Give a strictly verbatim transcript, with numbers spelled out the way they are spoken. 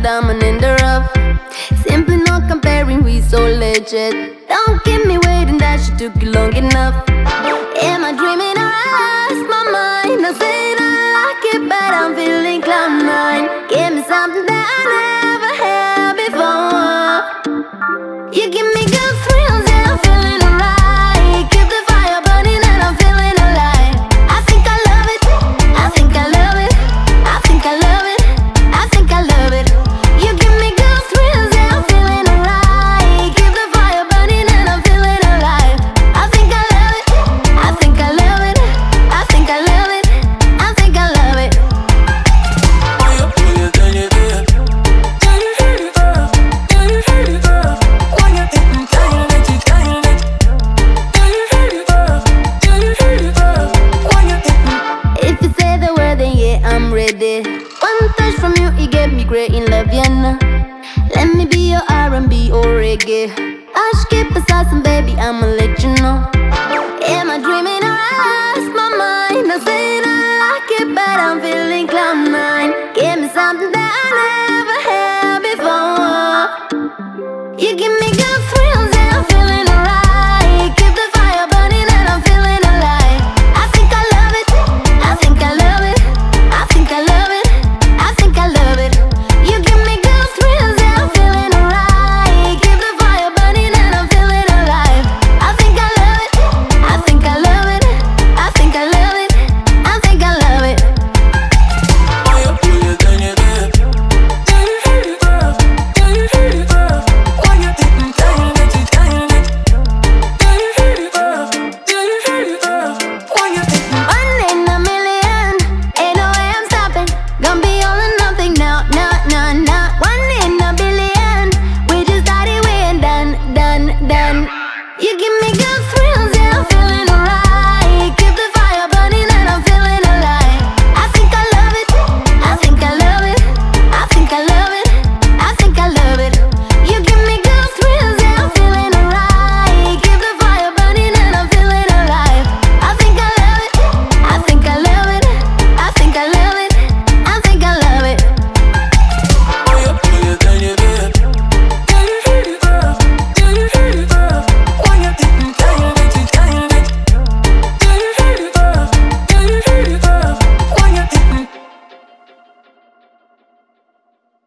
diamond in the rough. Simply not comparing, we so legit. Don't keep me waiting, that shit took you long enough. Am I dreaming or I lost my mind? I said I like it, but I'm feeling cloud nine. Give me something that I never had before. You give me good thrills and I'm feeling alright. Keep the fire burning and I'm feeling alive. I think I love it, I think I love it, I think I love it, I think I love it. You give me good thrills and I'm feeling alright. Keep the fire burning and I'm feeling alive. I think I love it, I think I love it, I think I love it, I think I love it. Oh, you do it, then you do it. Can you hear it, girl? Can you hear it, girl? When you're hitting, can you let it, can you let it? Can you hear it, girl? Can you hear it, girl? When you're hitting. If you say the word, then yeah, I'm ready. One touch from you, you get me great in love, yeah, nah. Let me be your R and B or reggae. Hush, keep assassin, baby, I'ma let you know. Am I dreaming or I lost my mind? I said I like it, but I'm feeling cloud nine.